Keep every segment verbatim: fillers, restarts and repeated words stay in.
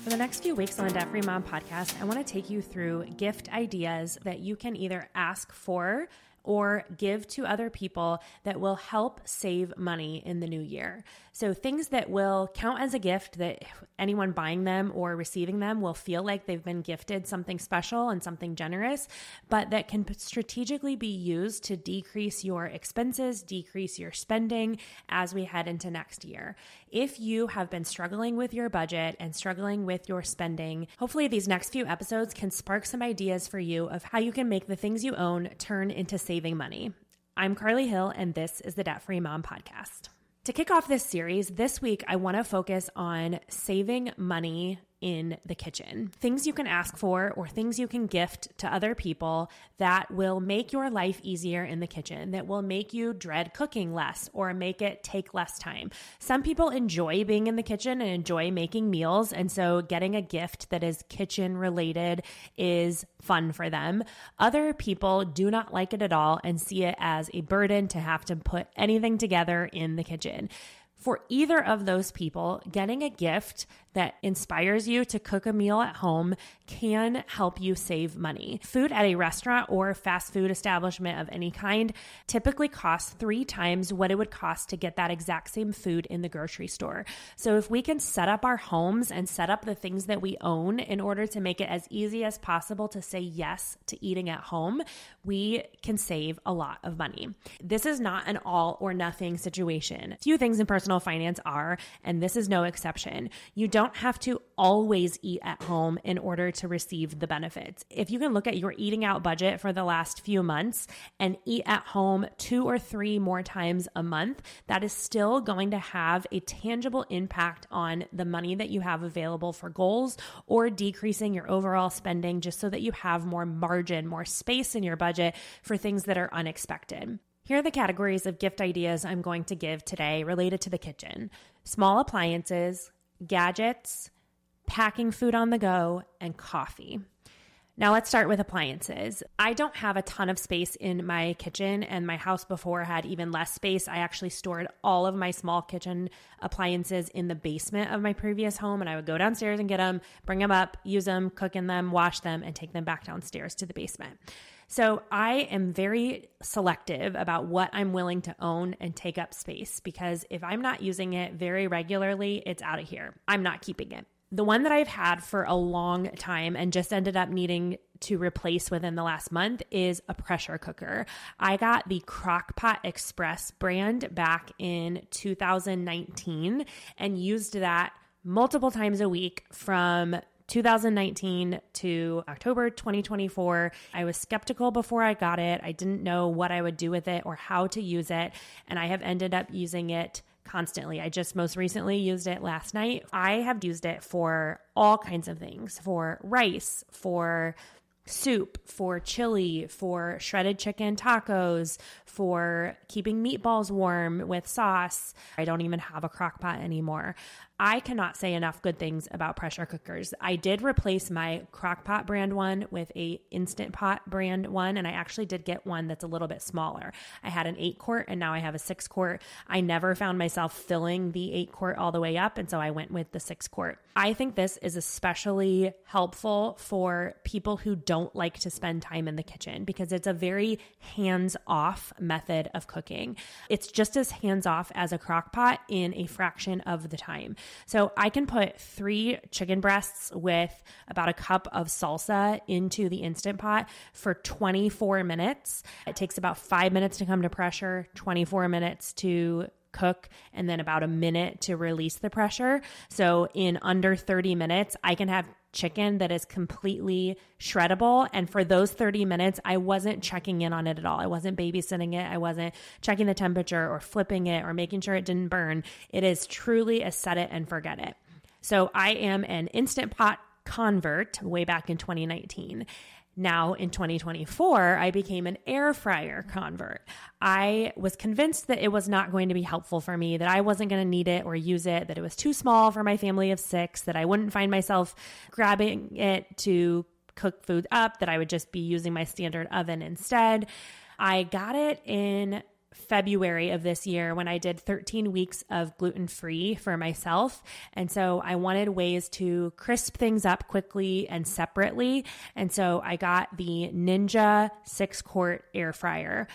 For the next few weeks on the Debt Free Mom podcast, I want to take you through gift ideas that you can either ask for or give to other people that will help save money in the new year. So things that will count as a gift that anyone buying them or receiving them will feel like they've been gifted something special and something generous, but that can strategically be used to decrease your expenses, decrease your spending as we head into next year. If you have been struggling with your budget and struggling with your spending, hopefully these next few episodes can spark some ideas for you of how you can make the things you own turn into savings. Saving money. I'm Carly Hill, and this is the Debt Free Mom podcast. To kick off this series, this week I want to focus on saving money in the kitchen. Things you can ask for or things you can gift to other people that will make your life easier in the kitchen, that will make you dread cooking less or make it take less time. Some people enjoy being in the kitchen and enjoy making meals, and so getting a gift that is kitchen related is fun for them. Other people do not like it at all and see it as a burden to have to put anything together in the kitchen. For either of those people, getting a gift that inspires you to cook a meal at home can help you save money. Food at a restaurant or fast food establishment of any kind typically costs three times what it would cost to get that exact same food in the grocery store. So if we can set up our homes and set up the things that we own in order to make it as easy as possible to say yes to eating at home, we can save a lot of money. This is not an all or nothing situation. Few things in personal finance are, and this is no exception. You don't have to always eat at home in order to receive the benefits. If you can look at your eating out budget for the last few months and eat at home two or three more times a month, that is still going to have a tangible impact on the money that you have available for goals or decreasing your overall spending just so that you have more margin, more space in your budget for things that are unexpected. Here are the categories of gift ideas I'm going to give today related to the kitchen: small appliances, gadgets, packing food on the go, and coffee. Now let's start with appliances. I don't have a ton of space in my kitchen, and my house before had even less space. I actually stored all of my small kitchen appliances in the basement of my previous home, and I would go downstairs and get them, bring them up, use them, cook in them, wash them, and take them back downstairs to the basement. So I am very selective about what I'm willing to own and take up space, because if I'm not using it very regularly, it's out of here. I'm not keeping it. The one that I've had for a long time and just ended up needing to replace within the last month is a pressure cooker. I got the Crock-Pot Express brand back in two thousand nineteen and used that multiple times a week from two thousand nineteen to October twenty twenty-four. I was skeptical before I got it. I didn't know what I would do with it or how to use it, and I have ended up using it constantly. I just most recently used it last night. I have used it for all kinds of things: for rice, for soup, for chili, for shredded chicken tacos, for keeping meatballs warm with sauce. I don't even have a crock pot anymore. I cannot say enough good things about pressure cookers. I did replace my Crock-Pot brand one with a Instant Pot brand one, and I actually did get one that's a little bit smaller. I had an eight quart and now I have a six quart. I never found myself filling the eight quart all the way up, and so I went with the six quart. I think this is especially helpful for people who don't like to spend time in the kitchen, because it's a very hands-off method of cooking. It's just as hands-off as a crock pot in a fraction of the time. So I can put three chicken breasts with about a cup of salsa into the Instant Pot for twenty-four minutes. It takes about five minutes to come to pressure, twenty-four minutes to cook, and then about a minute to release the pressure. So in under thirty minutes, I can have chicken that is completely shreddable. And for those thirty minutes, I wasn't checking in on it at all. I wasn't babysitting it. I wasn't checking the temperature or flipping it or making sure it didn't burn. It is truly a set it and forget it. So I am an Instant Pot convert way back in twenty nineteen. Now in twenty twenty-four, I became an air fryer convert. I was convinced that it was not going to be helpful for me, that I wasn't going to need it or use it, that it was too small for my family of six, that I wouldn't find myself grabbing it to cook food up, that I would just be using my standard oven instead. I got it in February of this year when I did thirteen weeks of gluten-free for myself. And so I wanted ways to crisp things up quickly and separately. And so I got the Ninja six quart air fryer.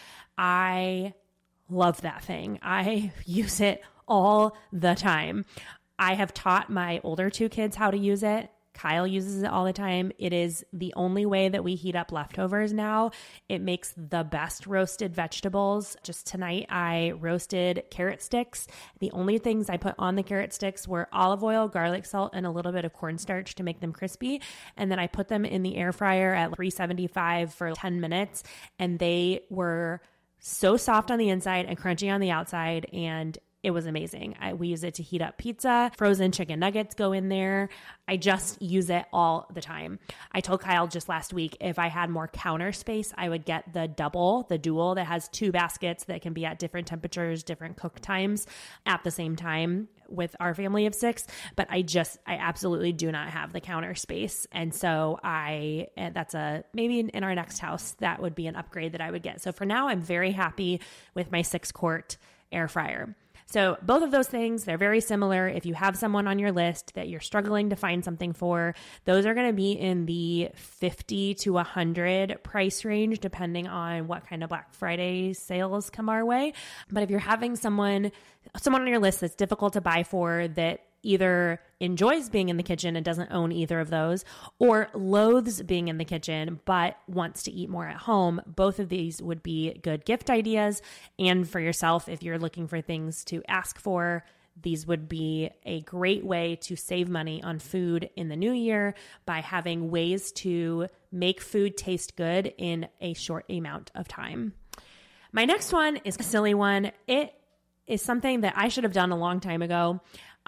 I love that thing. I use it all the time. I have taught my older two kids how to use it. Kyle uses it all the time. It is the only way that we heat up leftovers now. It makes the best roasted vegetables. Just tonight, I roasted carrot sticks. The only things I put on the carrot sticks were olive oil, garlic salt, and a little bit of cornstarch to make them crispy. And then I put them in the air fryer at three seventy-five for ten minutes. And they were so soft on the inside and crunchy on the outside. And it was amazing. I, we use it to heat up pizza. Frozen chicken nuggets go in there. I just use it all the time. I told Kyle just last week, if I had more counter space, I would get the double, the dual that has two baskets that can be at different temperatures, different cook times at the same time with our family of six. But I just, I absolutely do not have the counter space. And so I, that's a, maybe in, in our next house, that would be an upgrade that I would get. So for now, I'm very happy with my six quart air fryer. So both of those things, they're very similar. If you have someone on your list that you're struggling to find something for, those are going to be in the fifty to one hundred price range, depending on what kind of Black Friday sales come our way. But if you're having someone, someone on your list that's difficult to buy for, that either enjoys being in the kitchen and doesn't own either of those, or loathes being in the kitchen but wants to eat more at home, both of these would be good gift ideas. And for yourself, if you're looking for things to ask for, these would be a great way to save money on food in the new year by having ways to make food taste good in a short amount of time. My next one is a silly one. It is something that I should have done a long time ago.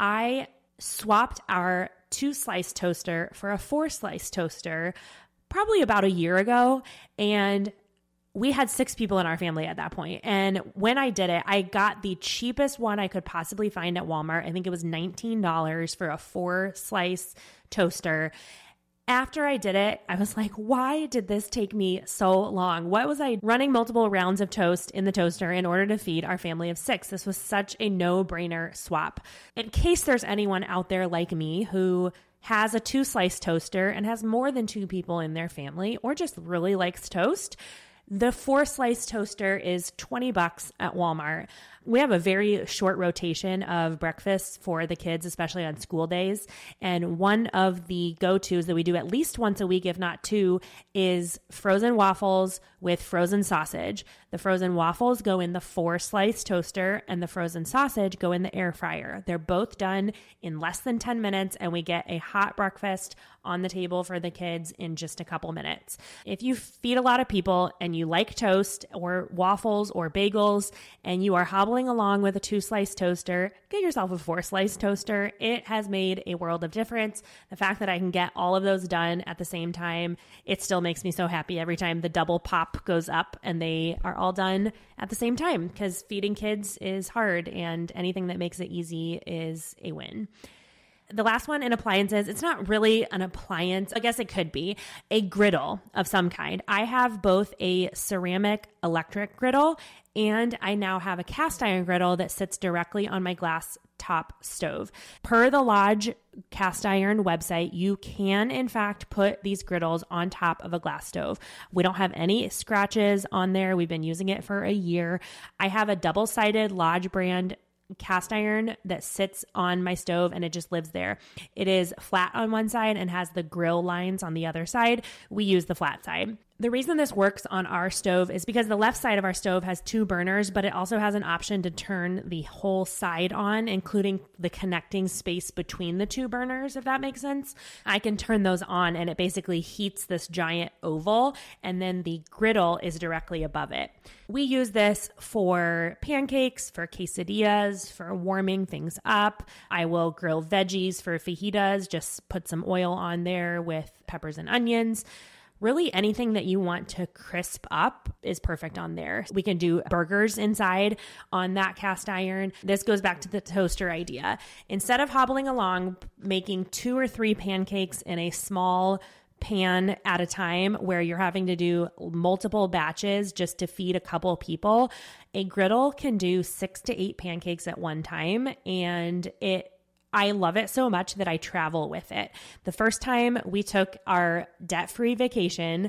I swapped our two-slice toaster for a four-slice toaster probably about a year ago, and we had six people in our family at that point. And when I did it, I got the cheapest one I could possibly find at Walmart. I think it was nineteen dollars for a four-slice toaster. After I did it, I was like, why did this take me so long? What was I running multiple rounds of toast in the toaster in order to feed our family of six? This was such a no-brainer swap. In case there's anyone out there like me who has a two-slice toaster and has more than two people in their family, or just really likes toast, the four-slice toaster is twenty bucks at Walmart. We have a very short rotation of breakfasts for the kids, especially on school days. And one of the go-tos that we do at least once a week, if not two, is frozen waffles with frozen sausage. The frozen waffles go in the four-slice toaster and the frozen sausage go in the air fryer. They're both done in less than ten minutes, and we get a hot breakfast on the table for the kids in just a couple minutes. If you feed a lot of people and you like toast or waffles or bagels and you are hobbling along with a two-slice toaster, get yourself a four-slice toaster. It has made a world of difference. The fact that I can get all of those done at the same time, it still makes me so happy every time the double pop goes up and they are all done at the same time, because feeding kids is hard and anything that makes it easy is a win. The last one in appliances, it's not really an appliance. I guess it could be a griddle of some kind. I have both a ceramic electric griddle and I now have a cast iron griddle that sits directly on my glass top stove. Per the Lodge cast iron website, you can in fact put these griddles on top of a glass stove. We don't have any scratches on there. We've been using it for a year. I have a double-sided Lodge brand cast iron that sits on my stove and it just lives there. It is flat on one side and has the grill lines on the other side. We use the flat side. The reason this works on our stove is because the left side of our stove has two burners, but it also has an option to turn the whole side on, including the connecting space between the two burners, if that makes sense. I can turn those on and it basically heats this giant oval, and then the griddle is directly above it. We use this for pancakes, for quesadillas, for warming things up. I will grill veggies for fajitas, just put some oil on there with peppers and onions. Really anything that you want to crisp up is perfect on there. We can do burgers inside on that cast iron. This goes back to the toaster idea. Instead of hobbling along, making two or three pancakes in a small pan at a time where you're having to do multiple batches just to feed a couple people, a griddle can do six to eight pancakes at one time. And it I love it so much that I travel with it. The first time we took our debt-free vacation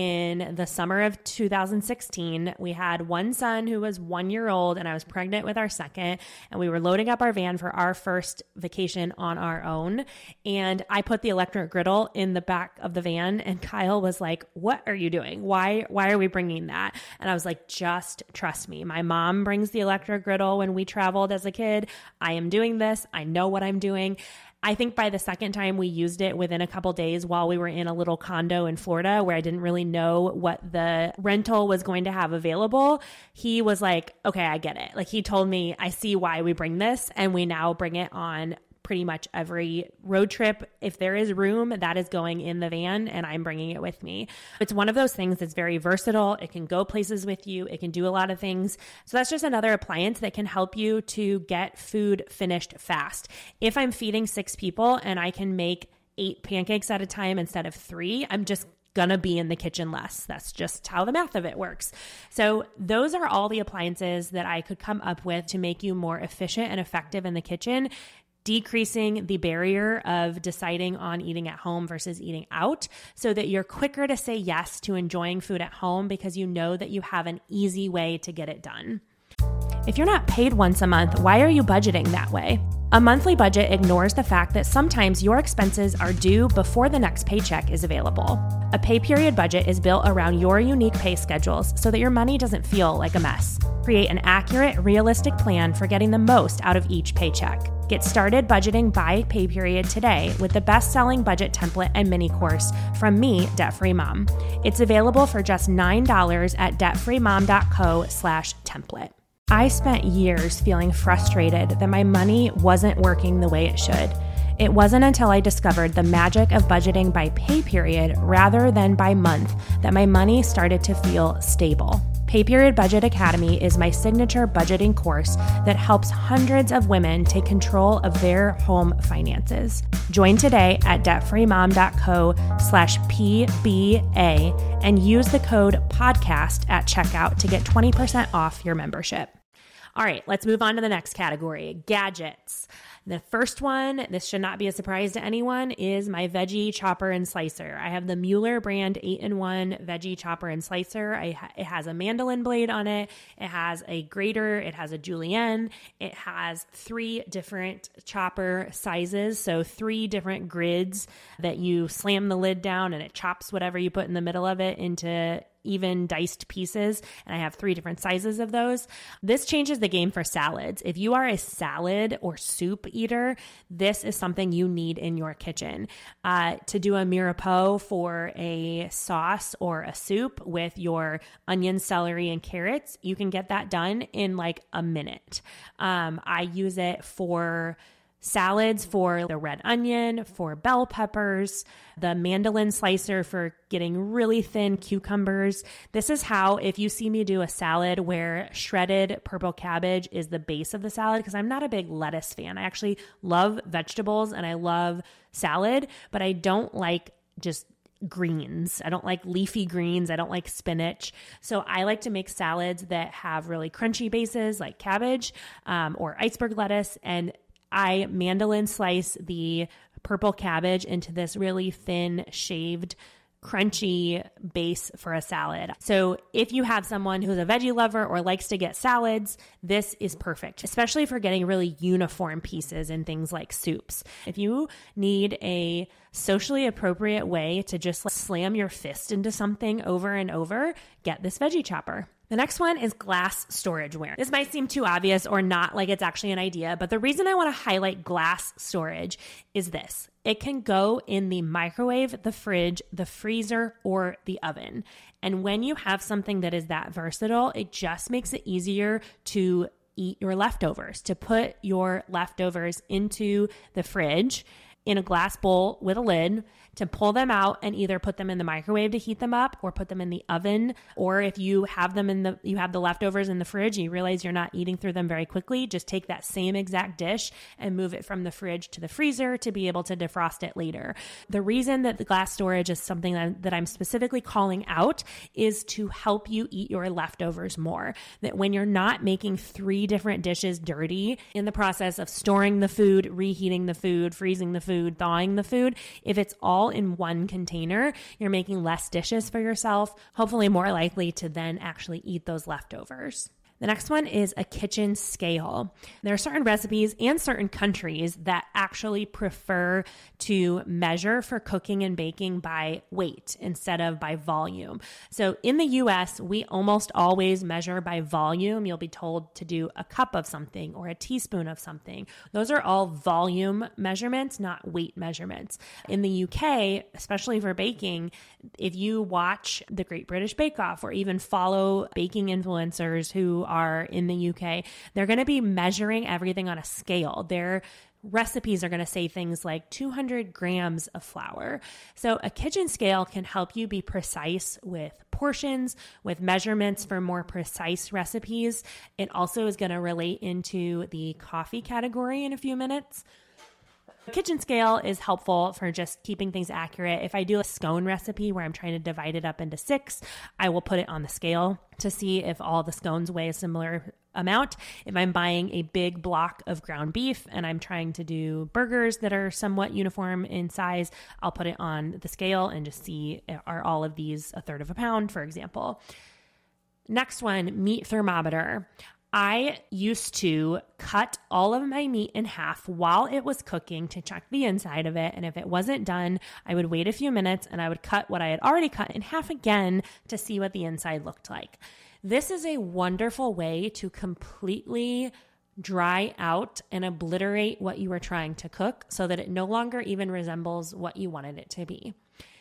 in the summer of two thousand sixteen, we had one son who was one year old and I was pregnant with our second, and we were loading up our van for our first vacation on our own. And I put the electric griddle in the back of the van and Kyle was like, "What are you doing? Why, why are we bringing that?" And I was like, "Just trust me. My mom brings the electric griddle when we traveled as a kid. I am doing this. I know what I'm doing." I think by the second time we used it within a couple days while we were in a little condo in Florida where I didn't really know what the rental was going to have available, he was like, "Okay, I get it." Like he told me, "I see why we bring this," and we now bring it on pretty much every road trip. If there is room, that is going in the van and I'm bringing it with me. It's one of those things that's very versatile. It can go places with you. It can do a lot of things. So that's just another appliance that can help you to get food finished fast. If I'm feeding six people and I can make eight pancakes at a time instead of three, I'm just gonna be in the kitchen less. That's just how the math of it works. So those are all the appliances that I could come up with to make you more efficient and effective in the kitchen, decreasing the barrier of deciding on eating at home versus eating out so that you're quicker to say yes to enjoying food at home because you know that you have an easy way to get it done. If you're not paid once a month, why are you budgeting that way? A monthly budget ignores the fact that sometimes your expenses are due before the next paycheck is available. A pay period budget is built around your unique pay schedules so that your money doesn't feel like a mess. Create an accurate, realistic plan for getting the most out of each paycheck. Get started budgeting by pay period today with the best-selling budget template and mini course from me, Debt Free Mom. It's available for just nine dollars at debtfreemom.co slash template. I spent years feeling frustrated that my money wasn't working the way it should. It wasn't until I discovered the magic of budgeting by pay period rather than by month that my money started to feel stable. Pay Period Budget Academy is my signature budgeting course that helps hundreds of women take control of their home finances. Join today at debtfreemom.co slash PBA and use the code podcast at checkout to get twenty percent off your membership. All right, let's move on to the next category, gadgets. The first one, this should not be a surprise to anyone, is my veggie chopper and slicer. I have the Mueller brand eight in one veggie chopper and slicer. I ha- it has a mandolin blade on it. It has a grater. It has a julienne. It has three different chopper sizes, so three different grids that you slam the lid down and it chops whatever you put in the middle of it into even diced pieces, and I have three different sizes of those. This changes the game for salads. If you are a salad or soup eater, this is something you need in your kitchen. Uh, to do a mirepoix for a sauce or a soup with your onion, celery, and carrots, you can get that done in like a minute. Um, I use it for salads, for the red onion, for bell peppers, the mandolin slicer for getting really thin cucumbers. This is how, if you see me do a salad where shredded purple cabbage is the base of the salad, because I'm not a big lettuce fan. I actually love vegetables and I love salad, but I don't like just greens. I don't like leafy greens. I don't like spinach. So I like to make salads that have really crunchy bases like cabbage um, or iceberg lettuce, and I mandolin slice the purple cabbage into this really thin, shaved, crunchy base for a salad. So if you have someone who's a veggie lover or likes to get salads, this is perfect, especially for getting really uniform pieces in things like soups. If you need a socially appropriate way to just like slam your fist into something over and over, get this veggie chopper. The next one is glass storageware. This might seem too obvious or not like it's actually an idea, but the reason I want to highlight glass storage is this. It can go in the microwave, the fridge, the freezer, or the oven. And when you have something that is that versatile, it just makes it easier to eat your leftovers, to put your leftovers into the fridge. in a glass bowl with a lid, to pull them out and either put them in the microwave to heat them up or put them in the oven. Or if you have them in the, you have the leftovers in the fridge, and you realize you're not eating through them very quickly, just take that same exact dish and move it from the fridge to the freezer to be able to defrost it later. The reason that the glass storage is something that, that I'm specifically calling out is to help you eat your leftovers more. That when you're not making three different dishes dirty in the process of storing the food, reheating the food, freezing the food, thawing the food, if it's all in one container, you're making less dishes for yourself, hopefully more likely to then actually eat those leftovers. The next one is a kitchen scale. There are certain recipes and certain countries that actually prefer to measure for cooking and baking by weight instead of by volume. So in the U S, we almost always measure by volume. You'll be told to do a cup of something or a teaspoon of something. Those are all volume measurements, not weight measurements. In the U K, especially for baking, if you watch the Great British Bake Off or even follow baking influencers who are in the U K, they're going to be measuring everything on a scale. Their recipes are going to say things like two hundred grams of flour. So a kitchen scale can help you be precise with portions, with measurements for more precise recipes. It also is going to relate into the coffee category in a few minutes. The kitchen scale is helpful for just keeping things accurate. If I do a scone recipe where I'm trying to divide it up into six, I will put it on the scale to see if all the scones weigh a similar amount. If I'm buying a big block of ground beef and I'm trying to do burgers that are somewhat uniform in size, I'll put it on the scale and just see, are all of these a third of a pound, for example. Next one, meat thermometer. I used to cut all of my meat in half while it was cooking to check the inside of it. And if it wasn't done, I would wait a few minutes and I would cut what I had already cut in half again to see what the inside looked like. This is a wonderful way to completely dry out and obliterate what you were trying to cook so that it no longer even resembles what you wanted it to be.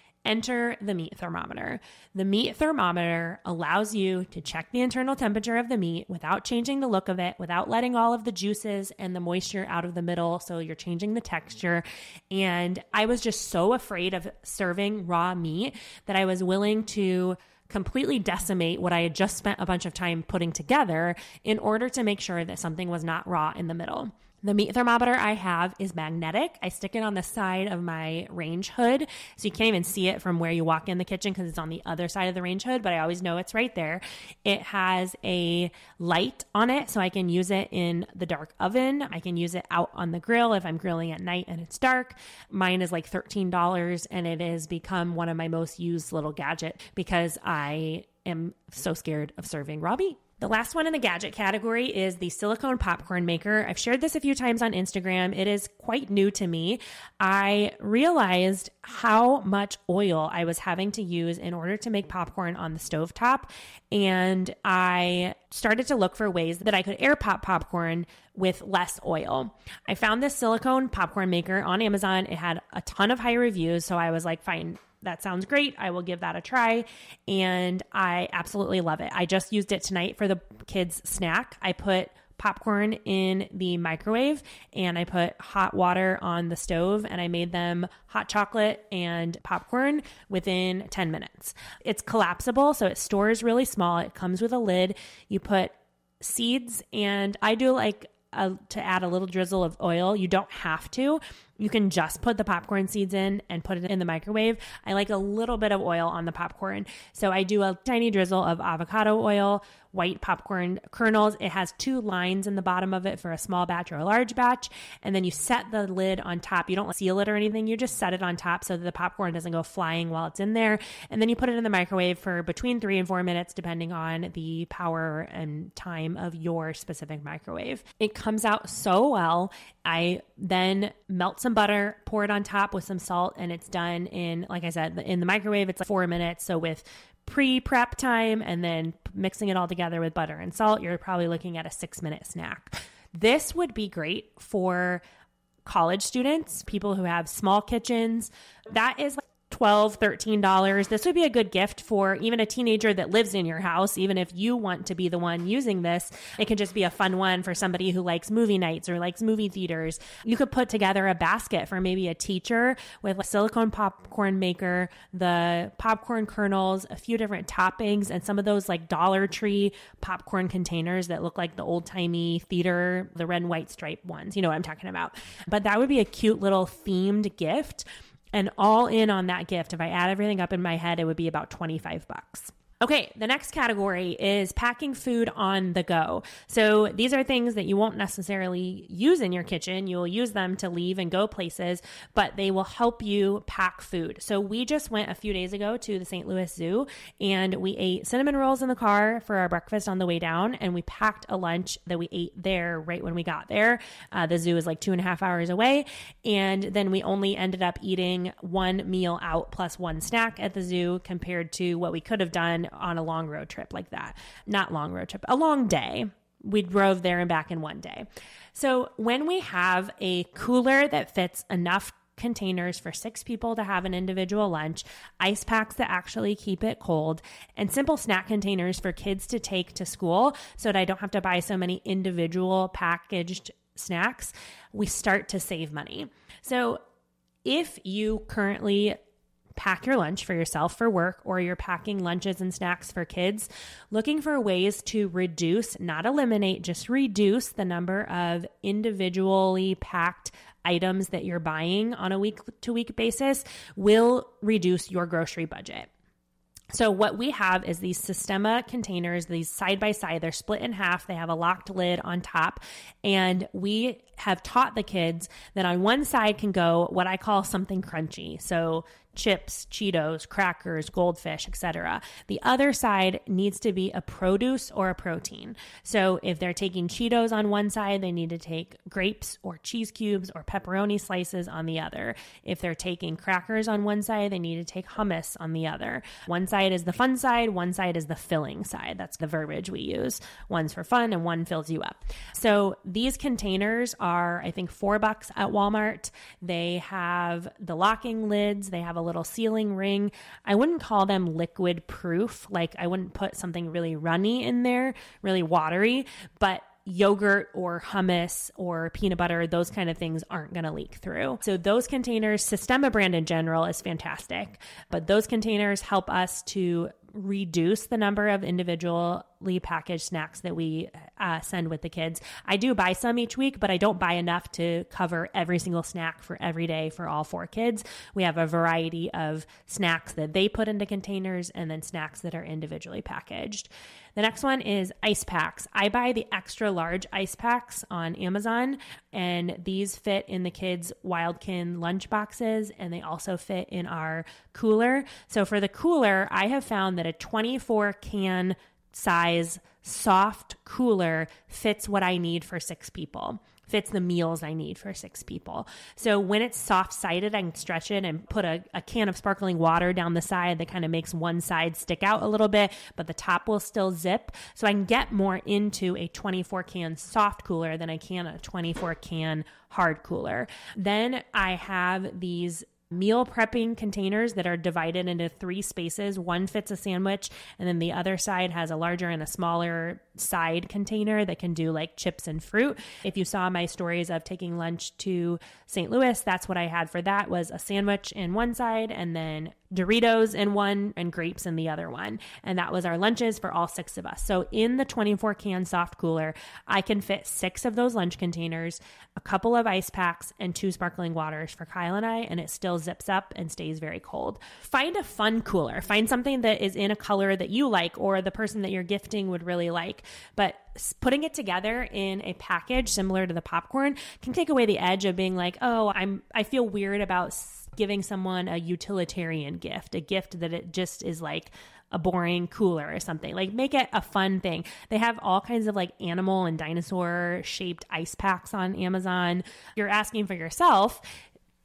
Enter the meat thermometer. The meat thermometer allows you to check the internal temperature of the meat without changing the look of it, without letting all of the juices and the moisture out of the middle, so you're changing the texture. And I was just so afraid of serving raw meat that I was willing to completely decimate what I had just spent a bunch of time putting together in order to make sure that something was not raw in the middle. The meat thermometer I have is magnetic. I stick it on the side of my range hood, so you can't even see it from where you walk in the kitchen because it's on the other side of the range hood, but I always know it's right there. It has a light on it, so I can use it in the dark oven. I can use it out on the grill if I'm grilling at night and it's dark. Mine is like thirteen dollars, and it has become one of my most used little gadget because I am so scared of serving raw meat. The last one in the gadget category is the silicone popcorn maker. I've shared this a few times on Instagram. It is quite new to me. I realized how much oil I was having to use in order to make popcorn on the stovetop, and I started to look for ways that I could air pop popcorn with less oil. I found this silicone popcorn maker on Amazon. It had a ton of high reviews, so I was like, fine, that sounds great. I will give that a try. And I absolutely love it. I just used it tonight for the kids' snack. I put popcorn in the microwave and I put hot water on the stove and I made them hot chocolate and popcorn within ten minutes. It's collapsible, so it stores really small. It comes with a lid. You put seeds, and I do like a, to add a little drizzle of oil. You don't have to. You can just put the popcorn seeds in and put it in the microwave. I like a little bit of oil on the popcorn. So I do a tiny drizzle of avocado oil, white popcorn kernels. It has two lines in the bottom of it for a small batch or a large batch. And then you set the lid on top. You don't seal it or anything. You just set it on top so that the popcorn doesn't go flying while it's in there. And then you put it in the microwave for between three and four minutes, depending on the power and time of your specific microwave. It comes out so well. I then melt some butter, pour it on top with some salt, and it's done in, like I said, in the microwave, it's like four minutes. So with pre-prep time and then mixing it all together with butter and salt, you're probably looking at a six minute snack. This would be great for college students, people who have small kitchens. That is like twelve dollars, thirteen dollars. This would be a good gift for even a teenager that lives in your house. Even if you want to be the one using this, it could just be a fun one for somebody who likes movie nights or likes movie theaters. You could put together a basket for maybe a teacher with a silicone popcorn maker, the popcorn kernels, a few different toppings, and some of those like Dollar Tree popcorn containers that look like the old timey theater, the red and white stripe ones. You know what I'm talking about. But that would be a cute little themed gift. And all in on that gift, if I add everything up in my head, it would be about twenty-five bucks. Okay, the next category is packing food on the go. So these are things that you won't necessarily use in your kitchen. You'll use them to leave and go places, but they will help you pack food. So we just went a few days ago to the Saint Louis Zoo and we ate cinnamon rolls in the car for our breakfast on the way down, and we packed a lunch that we ate there right when we got there. Uh, the zoo is like two and a half hours away, and then we only ended up eating one meal out plus one snack at the zoo compared to what we could have done on a long road trip like that. Not long road trip, a long day. We drove there and back in one day. So when we have a cooler that fits enough containers for six people to have an individual lunch, ice packs that actually keep it cold, and simple snack containers for kids to take to school so that I don't have to buy so many individual packaged snacks, we start to save money. So if you currently pack your lunch for yourself for work, or you're packing lunches and snacks for kids, looking for ways to reduce, not eliminate, just reduce the number of individually packed items that you're buying on a week to week basis will reduce your grocery budget. So what we have is these Sistema containers, these side by side, they're split in half. They have a locked lid on top. And we have taught the kids that on one side can go what I call something crunchy. So chips, Cheetos, crackers, goldfish, et cetera. The other side needs to be a produce or a protein. So if they're taking Cheetos on one side, they need to take grapes or cheese cubes or pepperoni slices on the other. If they're taking crackers on one side, they need to take hummus on the other. One side is the fun side, one side is the filling side. That's the verbiage we use. One's for fun and one fills you up. So these containers are, I think, four bucks at Walmart. They have the locking lids. They have a little sealing ring. I wouldn't call them liquid proof. Like I wouldn't put something really runny in there, really watery, but yogurt or hummus or peanut butter, those kind of things aren't going to leak through. So those containers, Sistema brand in general is fantastic, but those containers help us to reduce the number of individually packaged snacks that we uh, send with the kids. I do buy some each week, but I don't buy enough to cover every single snack for every day for all four kids. We have a variety of snacks that they put into containers and then snacks that are individually packaged. The next one is ice packs. I buy the extra large ice packs on Amazon, and these fit in the kids' Wildkin lunch boxes, and they also fit in our cooler. So for the cooler, I have found that a twenty-four can size soft cooler fits what I need for six people. Fits the meals I need for six people. So when it's soft-sided, I can stretch it and put a, a can of sparkling water down the side that kind of makes one side stick out a little bit, but the top will still zip. So I can get more into a twenty-four can soft cooler than I can a twenty-four can hard cooler. Then I have these meal prepping containers that are divided into three spaces. One fits a sandwich, and then the other side has a larger and a smaller side container that can do like chips and fruit. If you saw my stories of taking lunch to Saint Louis, that's what I had for that, was a sandwich in one side and then Doritos in one and grapes in the other one. And that was our lunches for all six of us. So in the twenty-four can soft cooler, I can fit six of those lunch containers, a couple of ice packs, and two sparkling waters for Kyle and I, and it still zips up and stays very cold. Find a fun cooler. Find something that is in a color that you like or the person that you're gifting would really like. But putting it together in a package similar to the popcorn can take away the edge of being like, oh, I'm I feel weird about giving someone a utilitarian gift, a gift that it just is like a boring cooler or something. Like make it a fun thing. They have all kinds of like animal and dinosaur shaped ice packs on Amazon. You're asking for yourself.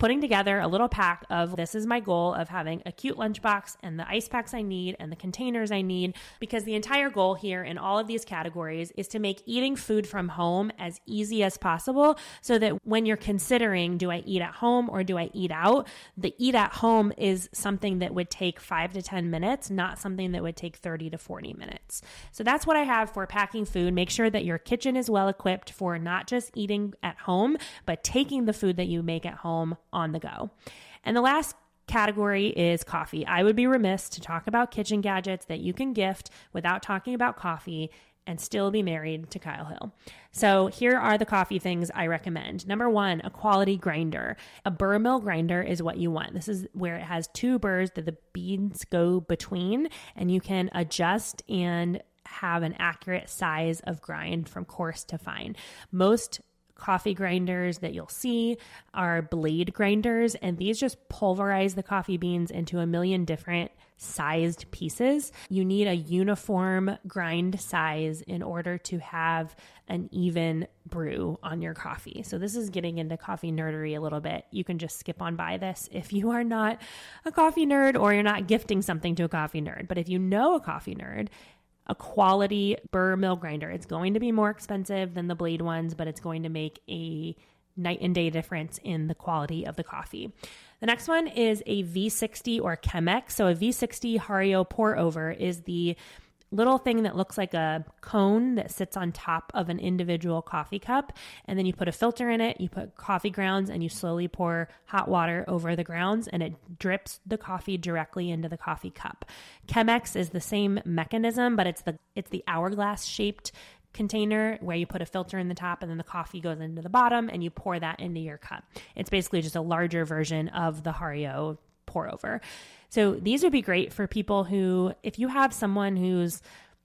putting together a little pack of this is my goal of having a cute lunchbox and the ice packs I need and the containers I need, because the entire goal here in all of these categories is to make eating food from home as easy as possible, so that when you're considering, do I eat at home or do I eat out, the eat at home is something that would take five to ten minutes, not something that would take thirty to forty minutes. So that's what I have for packing food. Make sure that your kitchen is well equipped for not just eating at home, but taking the food that you make at home on the go. And the last category is coffee. I would be remiss to talk about kitchen gadgets that you can gift without talking about coffee and still be married to Kyle Hill. So here are the coffee things I recommend. Number one, a quality grinder. A burr mill grinder is what you want. This is where it has two burrs that the beans go between, and you can adjust and have an accurate size of grind from coarse to fine. Most coffee grinders that you'll see are blade grinders, and these just pulverize the coffee beans into a million different sized pieces. You need a uniform grind size in order to have an even brew on your coffee. So this is getting into coffee nerdery a little bit. You can just skip on by this if you are not a coffee nerd or you're not gifting something to a coffee nerd. But if you know a coffee nerd, a quality burr mill grinder, it's going to be more expensive than the blade ones, but it's going to make a night and day difference in the quality of the coffee. The next one is a V sixty or Chemex. So a V sixty Hario pour over is the little thing that looks like a cone that sits on top of an individual coffee cup. And then you put a filter in it, you put coffee grounds, and you slowly pour hot water over the grounds, and it drips the coffee directly into the coffee cup. Chemex is the same mechanism, but it's the it's the hourglass shaped container where you put a filter in the top and then the coffee goes into the bottom and you pour that into your cup. It's basically just a larger version of the Hario pour over. So these would be great for people who, if you have someone who's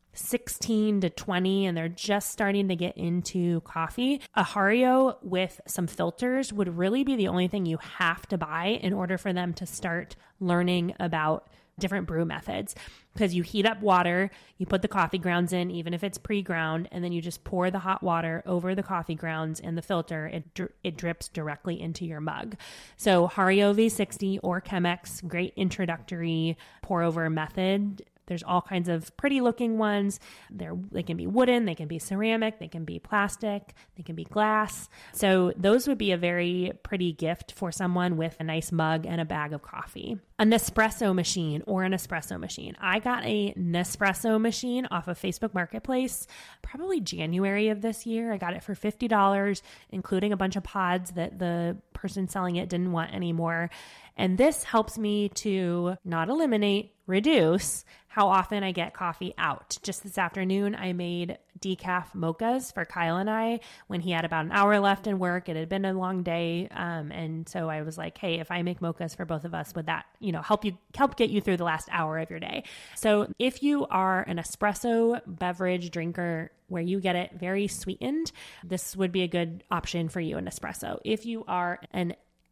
sixteen to twenty and they're just starting to get into coffee, a Hario with some filters would really be the only thing you have to buy in order for them to start learning about different brew methods. Because you heat up water, you put the coffee grounds in, even if it's pre-ground, and then you just pour the hot water over the coffee grounds and the filter. It dri- it drips directly into your mug. So Hario V sixty or Chemex, great introductory pour over method. There's all kinds of pretty looking ones. They're, they can be wooden, they can be ceramic, they can be plastic, they can be glass. So those would be a very pretty gift for someone with a nice mug and a bag of coffee. A Nespresso machine or an espresso machine. I got a Nespresso machine off of Facebook Marketplace probably January of this year. I got it for fifty dollars, including a bunch of pods that the person selling it didn't want anymore. And this helps me to not eliminate, reduce how often I get coffee out. Just this afternoon, I made decaf mochas for Kyle and I when he had about an hour left in work. It had been a long day. Um, and so I was like, hey, if I make mochas for both of us, would that, you know, help you, help get you through the last hour of your day? So if you are an espresso beverage drinker where you get it very sweetened, this would be a good option for you, an espresso. If you are an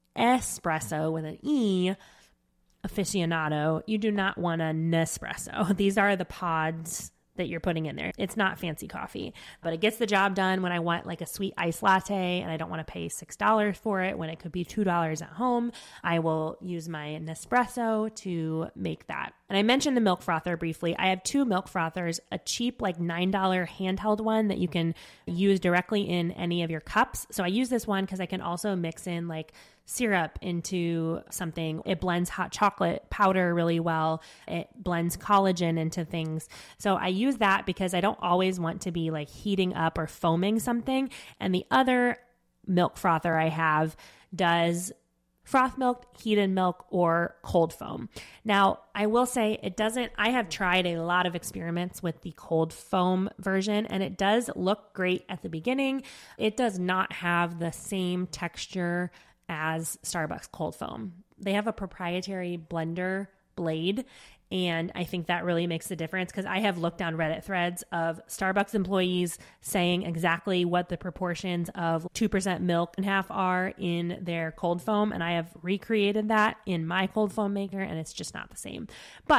espresso with an E aficionado, you do not want a Nespresso. These are the pods that you're putting in there. It's not fancy coffee, but it gets the job done when I want like a sweet iced latte and I don't want to pay six dollars for it when it could be two dollars at home. I will use my Nespresso to make that. And I mentioned the milk frother briefly. I have two milk frothers, a cheap like nine dollars handheld one that you can use directly in any of your cups. So I use this one because I can also mix in like syrup into something. It blends hot chocolate powder really well. It blends collagen into things. So I use that because I don't always want to be like heating up or foaming something. And the other milk frother I have does froth milk, heated milk, or cold foam. Now, I will say it doesn't, I have tried a lot of experiments with the cold foam version, and it does look great at the beginning. It does not have the same texture as Starbucks cold foam. They have a proprietary blender blade, and I think that really makes the difference because I have looked down Reddit threads of Starbucks employees saying exactly what the proportions of two percent milk and half are in their cold foam, and I have recreated that in my cold foam maker, and it's just not the same. But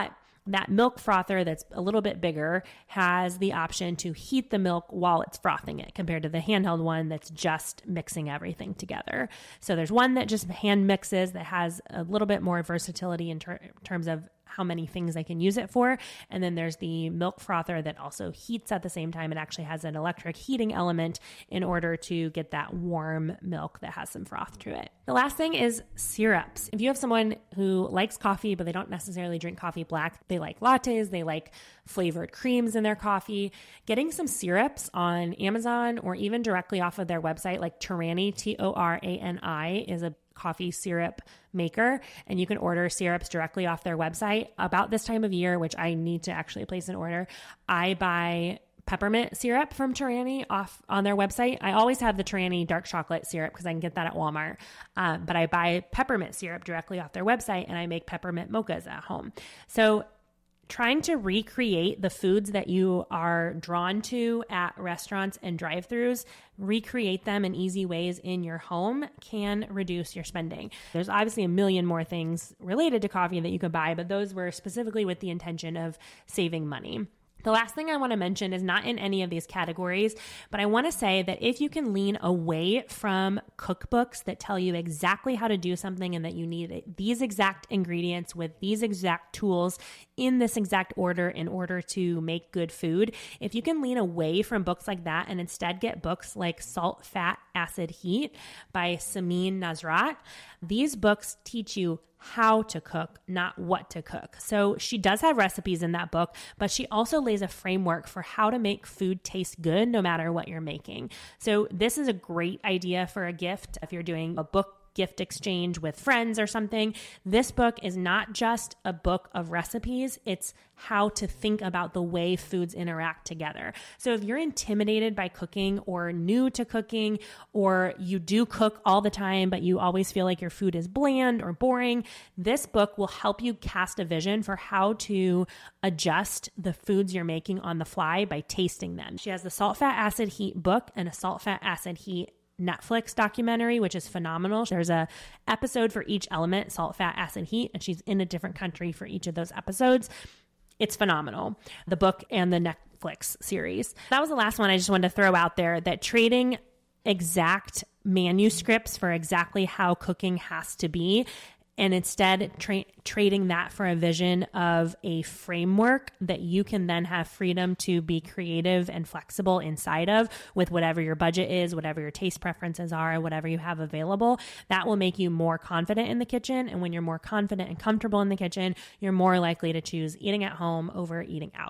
That milk frother that's a little bit bigger has the option to heat the milk while it's frothing it, compared to the handheld one that's just mixing everything together. So there's one that just hand mixes that has a little bit more versatility in ter- terms of how many things I can use it for. And then there's the milk frother that also heats at the same time. It actually has an electric heating element in order to get that warm milk that has some froth to it. The last thing is syrups. If you have someone who likes coffee, but they don't necessarily drink coffee black, they like lattes, they like flavored creams in their coffee, getting some syrups on Amazon or even directly off of their website, like Torani, T O R A N I, is a coffee syrup maker, and you can order syrups directly off their website. About this time of year, which I need to actually place an order, I buy peppermint syrup from Torani off on their website. I always have the Torani dark chocolate syrup because I can get that at Walmart, uh, but I buy peppermint syrup directly off their website, and I make peppermint mochas at home. So trying to recreate the foods that you are drawn to at restaurants and drive-thrus, recreate them in easy ways in your home can reduce your spending. There's obviously a million more things related to coffee that you could buy, but those were specifically with the intention of saving money. The last thing I want to mention is not in any of these categories, but I want to say that if you can lean away from cookbooks that tell you exactly how to do something and that you need these exact ingredients with these exact tools in this exact order in order to make good food, if you can lean away from books like that and instead get books like Salt, Fat, Acid, Heat by Samin Nosrat, these books teach you how to cook, not what to cook. So she does have recipes in that book, but she also lays a framework for how to make food taste good no matter what you're making. So this is a great idea for a gift if you're doing a book gift exchange with friends or something. This book is not just a book of recipes, it's how to think about the way foods interact together. So if you're intimidated by cooking or new to cooking, or you do cook all the time, but you always feel like your food is bland or boring, this book will help you cast a vision for how to adjust the foods you're making on the fly by tasting them. She has the Salt, Fat, Acid, Heat book and a Salt, Fat, Acid, Heat Netflix documentary, which is phenomenal. There's a episode for each element, salt, fat, acid, heat, and she's in a different country for each of those episodes. It's phenomenal, the book and the Netflix series. That was the last one I just wanted to throw out there, that trading exact manuscripts for exactly how cooking has to be, and instead tra- trading that for a vision of a framework that you can then have freedom to be creative and flexible inside of with whatever your budget is, whatever your taste preferences are, whatever you have available. That will make you more confident in the kitchen. And when you're more confident and comfortable in the kitchen, you're more likely to choose eating at home over eating out.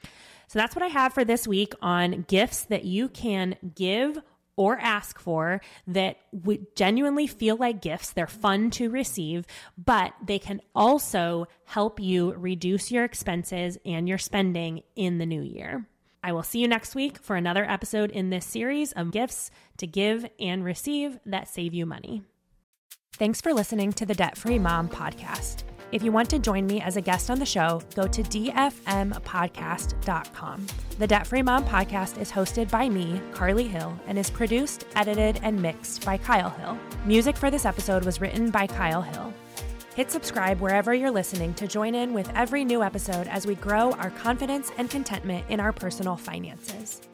So that's what I have for this week on gifts that you can give or ask for that would genuinely feel like gifts. They're fun to receive, but they can also help you reduce your expenses and your spending in the new year. I will see you next week for another episode in this series of gifts to give and receive that save you money. Thanks for listening to the Debt Free Mom podcast. If you want to join me as a guest on the show, go to d f m podcast dot com. The Debt Free Mom podcast is hosted by me, Carly Hill, and is produced, edited, and mixed by Kyle Hill. Music for this episode was written by Kyle Hill. Hit subscribe wherever you're listening to join in with every new episode as we grow our confidence and contentment in our personal finances.